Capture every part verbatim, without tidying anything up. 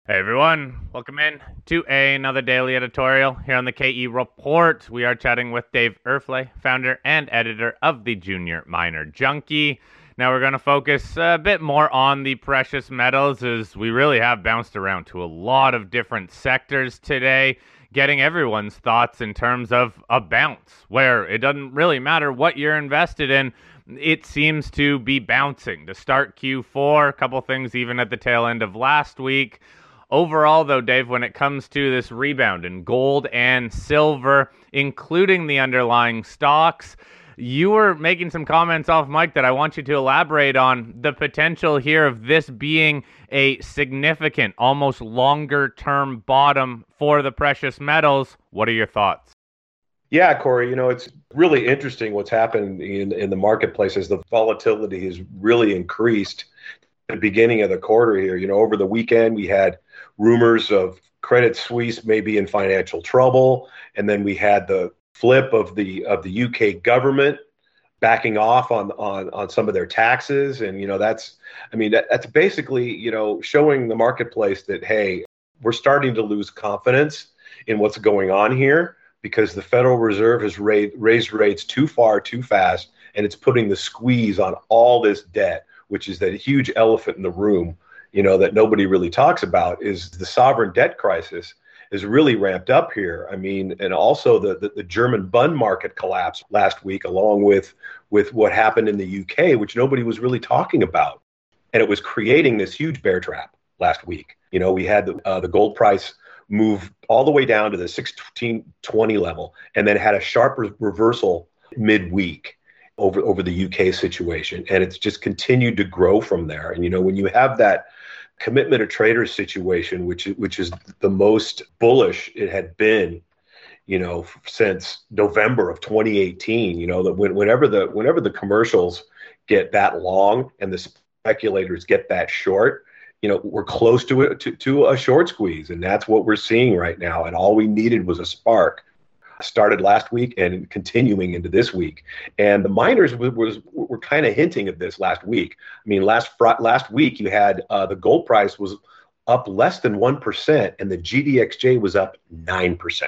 Hey everyone, welcome in to another daily editorial here on the K E Report. We are chatting with Dave Erfle, founder and editor of the Junior Miner Junkie. Now we're going to focus a bit more on the precious metals as we really have bounced around to a lot of different sectors today, getting everyone's thoughts in terms of a bounce where it doesn't really matter what you're invested in. It seems to be bouncing to start Q four, a couple things even at the tail end of last week. Overall, though, Dave, when it comes to this rebound in gold and silver, including the underlying stocks, you were making some comments off mic that I want you to elaborate on the potential here of this being a significant, almost longer term bottom for the precious metals. What are your thoughts? Yeah, Corey, you know, it's really interesting what's happened in, in the marketplace as the volatility has really increased at the beginning of the quarter here. You know, over the weekend, we had rumors of Credit Suisse may be in financial trouble. And then we had the flip of the of the U K government backing off on on on some of their taxes. And, you know, that's I mean, that, that's basically, you know, showing the marketplace that, hey, we're starting to lose confidence in what's going on here because the Federal Reserve has raised, raised rates too far, too fast, and it's putting the squeeze on all this debt, which is that huge elephant in the room, you know, that nobody really talks about, is the sovereign debt crisis is really ramped up here. I mean, and also the, the, the German bond market collapse last week, along with, with what happened in the U K, which nobody was really talking about. And it was creating this huge bear trap last week. You know, we had the, uh, the gold price move all the way down to the sixteen twenty level and then had a sharp re- reversal midweek over, over the U K situation. And it's just continued to grow from there. And, you know, when you have that commitment of traders situation, which which is the most bullish it had been, you know, since November of twenty eighteen. You know, that when, whenever the whenever the commercials get that long and the speculators get that short, you know, we're close to it to, to a short squeeze, and that's what we're seeing right now. And all we needed was a spark. Started last week and continuing into this week, and the miners was, was were kind of hinting at this last week. I mean, last fr- last week you had uh, the gold price was up less than one percent, and the G D X J was up nine percent.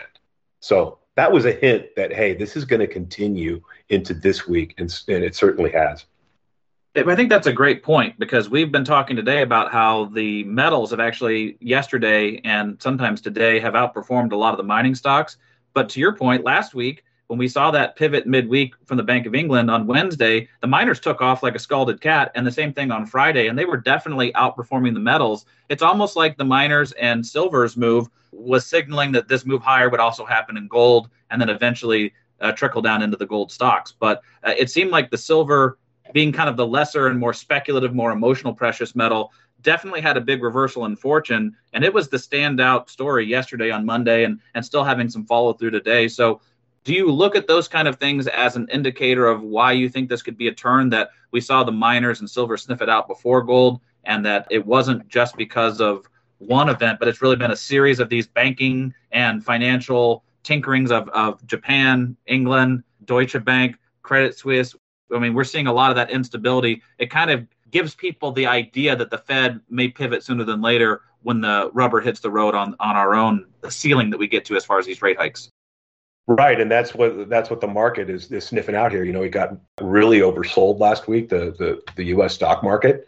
So that was a hint that, hey, this is going to continue into this week, and, and it certainly has. I think that's a great point because we've been talking today about how the metals have actually yesterday and sometimes today have outperformed a lot of the mining stocks. But to your point, last week, when we saw that pivot midweek from the Bank of England on Wednesday, the miners took off like a scalded cat, and the same thing on Friday, and they were definitely outperforming the metals. It's almost like the miners and silver's move was signaling that this move higher would also happen in gold and then eventually uh, trickle down into the gold stocks. But uh, it seemed like the silver, being kind of the lesser and more speculative, more emotional precious metal, definitely had a big reversal in fortune, and it was the standout story yesterday on Monday and, and still having some follow through today. So do you look at those kind of things as an indicator of why you think this could be a turn, that we saw the miners and silver sniff it out before gold, and that it wasn't just because of one event, but it's really been a series of these banking and financial tinkerings of, of Japan, England, Deutsche Bank, Credit Suisse? I mean, we're seeing a lot of that instability. It kind of gives people the idea that the Fed may pivot sooner than later when the rubber hits the road on, on our own the ceiling that we get to as far as these rate hikes. Right, and that's what that's what the market is, is sniffing out here. You know, it got really oversold last week, the the, the U S stock market.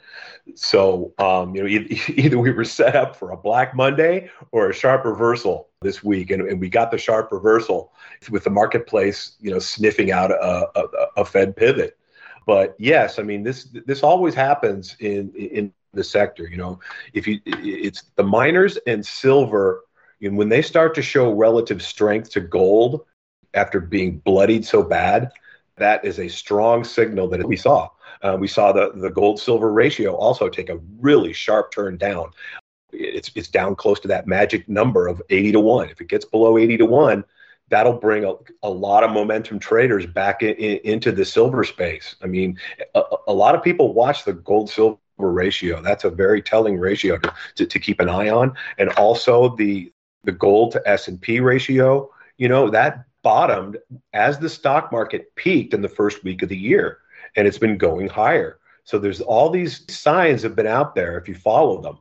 So, um, you know, either, either we were set up for a Black Monday or a sharp reversal this week, and, and we got the sharp reversal with the marketplace, you know, sniffing out a, a, a Fed pivot. But yes, I mean, this this always happens in in the sector. You know, if you it's the miners and silver. And when they start to show relative strength to gold after being bloodied so bad, that is a strong signal that we saw. Uh, we saw the, the gold-silver ratio also take a really sharp turn down. It's it's down close to that magic number of eighty to one. If it gets below eighty to one, that'll bring a, a lot of momentum traders back in, in, into the silver space. I mean, a, a lot of people watch the gold-silver ratio. That's a very telling ratio to, to, to keep an eye on. And also the the gold to S and P ratio, you know, that bottomed as the stock market peaked in the first week of the year, and it's been going higher. So there's all these signs have been out there if you follow them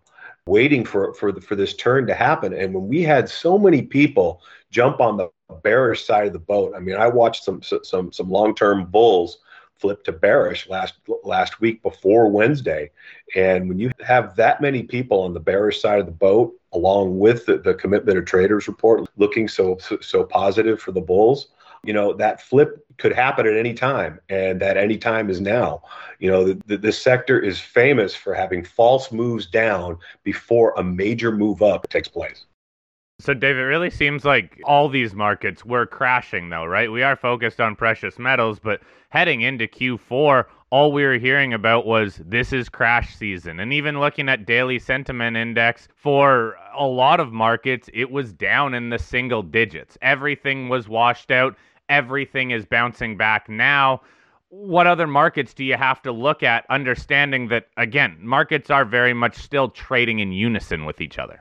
waiting for for the, for this turn to happen. And when we had so many people jump on the bearish side of the boat, I mean, I watched some some some long-term bulls flip to bearish last last week before Wednesday. And when you have that many people on the bearish side of the boat, along with the, the commitment of traders report looking so so positive for the bulls, you know, that flip could happen at any time, and that any time is now. You know, the, the, this sector is famous for having false moves down before a major move up takes place. So, Dave, it really seems like all these markets were crashing, though, right? We are focused on precious metals, but heading into Q four, all we were hearing about was this is crash season. And even looking at daily sentiment index for a lot of markets, it was down in the single digits. Everything was washed out. Everything is bouncing back now. What other markets do you have to look at, understanding that, again, markets are very much still trading in unison with each other?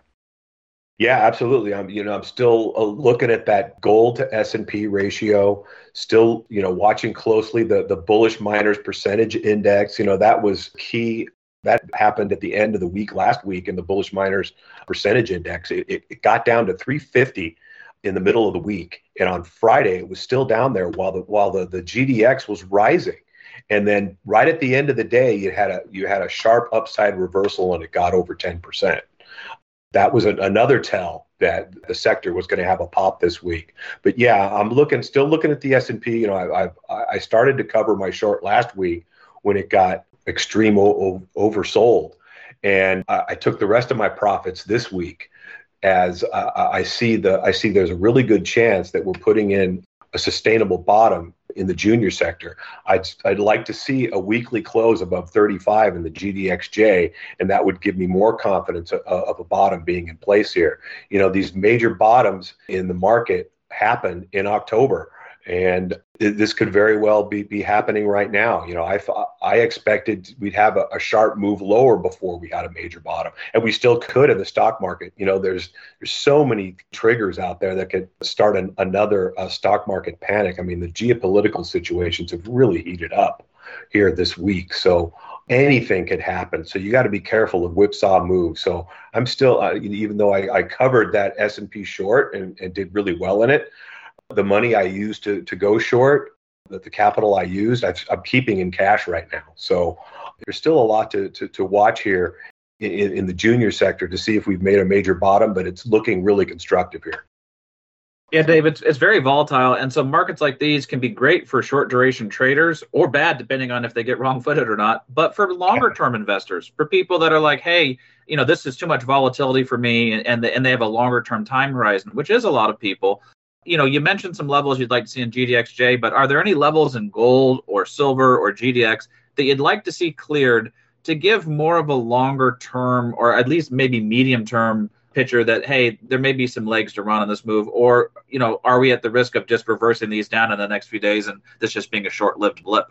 Yeah, absolutely. I'm, you know, I'm still uh, looking at that gold to S and P ratio, still, you know, watching closely the, the bullish miners percentage index. You know, that was key. That happened at the end of the week last week in the bullish miners percentage index. It, it, it got down to three fifty in the middle of the week. And on Friday, it was still down there while the, while the, the G D X was rising. And then right at the end of the day, you had a, you had a sharp upside reversal and it got over ten percent. That was a, another tell that the sector was going to have a pop this week. But yeah, I'm looking, still looking at the S and P. You know, I, I, I started to cover my short last week when it got extreme o- o- oversold, and I, I took the rest of my profits this week as uh, I see the I see there's a really good chance that we're putting in a sustainable bottom in the junior sector. I'd I'd like to see a weekly close above thirty-five in the G D X J, and that would give me more confidence of, of a bottom being in place here. You know, these major bottoms in the market happen in October, and this could very well be be happening right now. You know, I I expected we'd have a, a sharp move lower before we had a major bottom, and we still could in the stock market. You know, there's there's so many triggers out there that could start an, another uh, stock market panic. I mean, the geopolitical situations have really heated up here this week, so anything could happen. So you got to be careful of whipsaw moves. So I'm still, uh, even though I, I covered that S and P short and, and did really well in it, the money I used to, to go short, the, the capital I used, I've, I'm keeping in cash right now. So there's still a lot to, to, to watch here in, in the junior sector to see if we've made a major bottom, but it's looking really constructive here. Yeah, Dave, it's, it's very volatile. And so markets like these can be great for short duration traders or bad, depending on if they get wrong footed or not. But for longer term investors, for people that are like, hey, you know, this is too much volatility for me, and, and, the, and they have a longer term time horizon, which is a lot of people. You know, you mentioned some levels you'd like to see in G D X J, but are there any levels in gold or silver or G D X that you'd like to see cleared to give more of a longer term, or at least maybe medium term picture that, hey, there may be some legs to run on this move? Or, you know, are we at the risk of just reversing these down in the next few days and this just being a short-lived blip?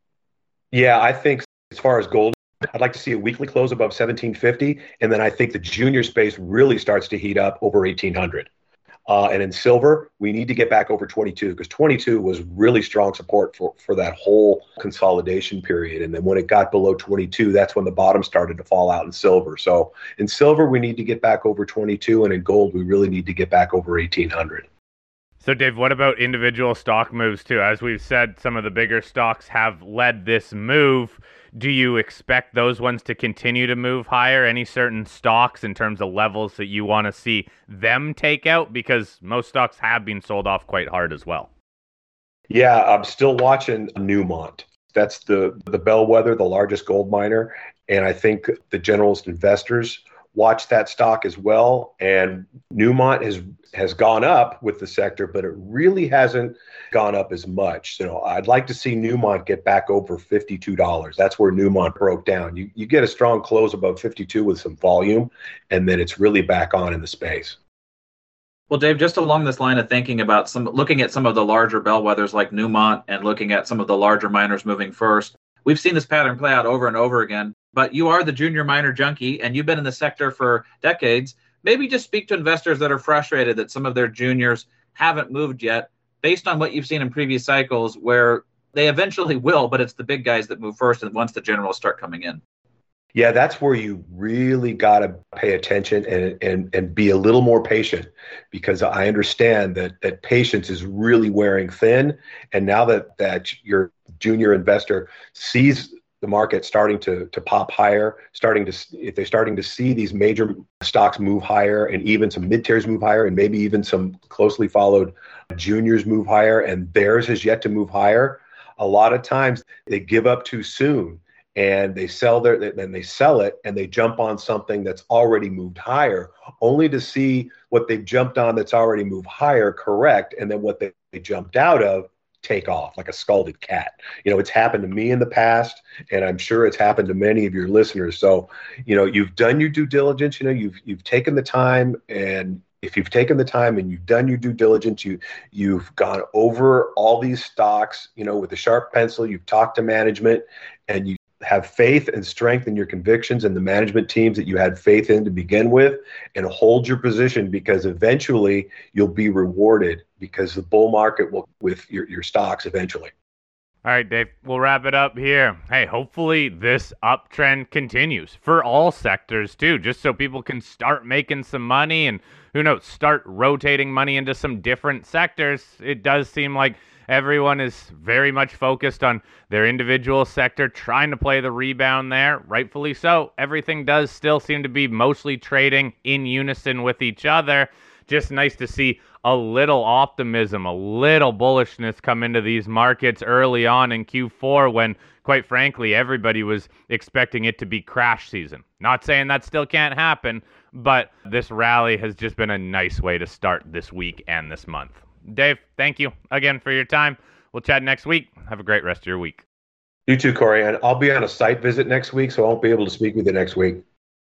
Yeah, I think as far as gold, I'd like to see a weekly close above seventeen fifty, and then I think the junior space really starts to heat up over eighteen hundred. Uh, and in silver, we need to get back over twenty-two, because twenty-two was really strong support for, for that whole consolidation period. And then when it got below twenty-two, that's when the bottom started to fall out in silver. So in silver, we need to get back over twenty-two. And in gold, we really need to get back over eighteen hundred. So, Dave, what about individual stock moves, too? As we've said, some of the bigger stocks have led this move. Do you expect those ones to continue to move higher? Any certain stocks in terms of levels that you want to see them take out? Because most stocks have been sold off quite hard as well. Yeah, I'm still watching Newmont. That's the, the bellwether, the largest gold miner. And I think the generalist investors watch that stock as well. And Newmont has has gone up with the sector, but it really hasn't gone up as much. So I'd like to see Newmont get back over fifty-two dollars. That's where Newmont broke down. You you get a strong close above fifty-two with some volume, and then it's really back on in the space. Well, Dave, just along this line of thinking about some, looking at some of the larger bellwethers like Newmont and looking at some of the larger miners moving first, we've seen this pattern play out over and over again. But you are the junior miner junkie, and you've been in the sector for decades. Maybe just speak to investors that are frustrated that some of their juniors haven't moved yet, based on what you've seen in previous cycles, where they eventually will, but it's the big guys that move first and once the generals start coming in. Yeah, that's where you really got to pay attention and, and and be a little more patient, because I understand that that patience is really wearing thin. And now that that your junior investor sees the market starting to to pop higher, starting to if they're starting to see these major stocks move higher, and even some mid tiers move higher, and maybe even some closely followed juniors move higher, and theirs has yet to move higher. A lot of times they give up too soon, and they sell their then they sell it, and they jump on something that's already moved higher, only to see what they've jumped on that's already moved higher correct, and then what they, they jumped out of take off like a scalded cat. You know, it's happened to me in the past, and I'm sure it's happened to many of your listeners. So, you know, you've done your due diligence, you know, you've you've taken the time, and if you've taken the time and you've done your due diligence, you you've gone over all these stocks, you know, with a sharp pencil, you've talked to management, and you have faith and strength in your convictions and the management teams that you had faith in to begin with, and hold your position, because eventually you'll be rewarded, because the bull market will with your, your stocks eventually. All right, Dave, we'll wrap it up here. Hey, hopefully this uptrend continues for all sectors too, just so people can start making some money and, who knows, start rotating money into some different sectors. It does seem like everyone is very much focused on their individual sector, trying to play the rebound there, rightfully so. Everything does still seem to be mostly trading in unison with each other. Just nice to see a little optimism, a little bullishness come into these markets early on in Q four, when, quite frankly, everybody was expecting it to be crash season. Not saying that still can't happen, but this rally has just been a nice way to start this week and this month. Dave, thank you again for your time. We'll chat next week. Have a great rest of your week. You too, Corey. And I'll be on a site visit next week, so I won't be able to speak with you next week.